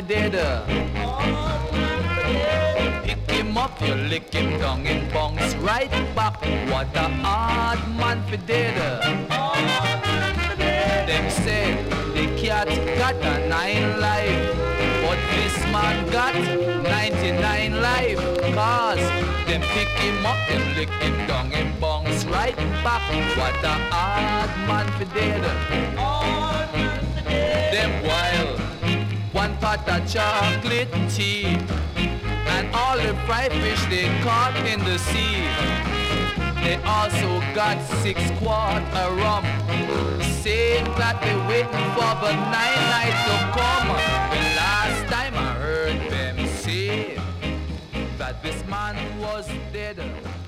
for dead. Pick him up, you lick him down in bunks right back. What a hard man for dead. Them said the cat got a 9 life, but this man got 99 life. Cause them pick him up, them lick him down in bunks right back. What a hard man for dead. Them wild, one pot of chocolate tea, and all the fried fish they caught in the sea. They also got 6 quart of rum, saying that they waiting for the 9 night to come. The last time I heard them say that this man was dead.